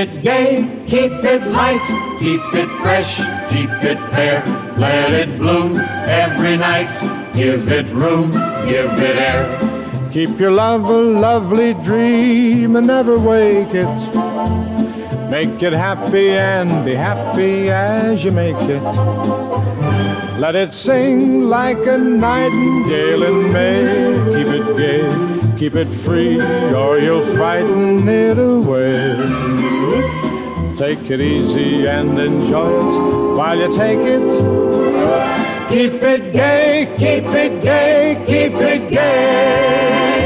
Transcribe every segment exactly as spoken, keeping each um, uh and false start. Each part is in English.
it gay, keep it light, keep it fresh, keep it fair. Let it bloom every night, give it room, give it air. Keep your love a lovely dream and never wake it. Make it happy and be happy as you make it. Let it sing like a nightingale in May. Keep it gay, keep it free, or you'll frighten it away. Take it easy and enjoy it while you take it. Keep it gay, keep it gay, keep it gay.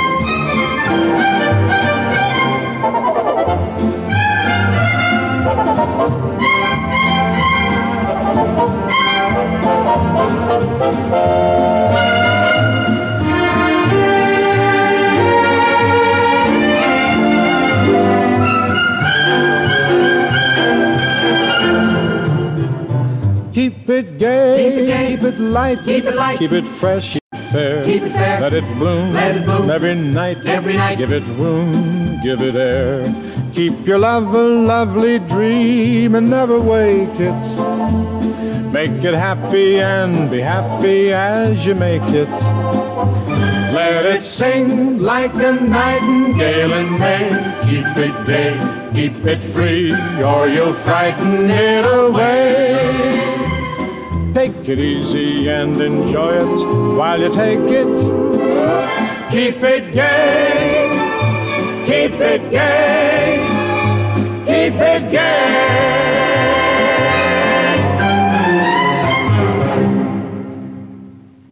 Keep it gay, Keep it gay, keep it light, keep it light, keep it fresh, keep it fair, keep it fair. Let it bloom, let it bloom every night, every night. Give it room, give it air. Keep your love a lovely dream and never wake it. Make it happy and be happy as you make it. Let it sing like a nightingale in May. Keep it gay, keep it free, or you'll frighten it away. Take it easy and enjoy it while you take it. Keep it gay, keep it gay, keep it gay.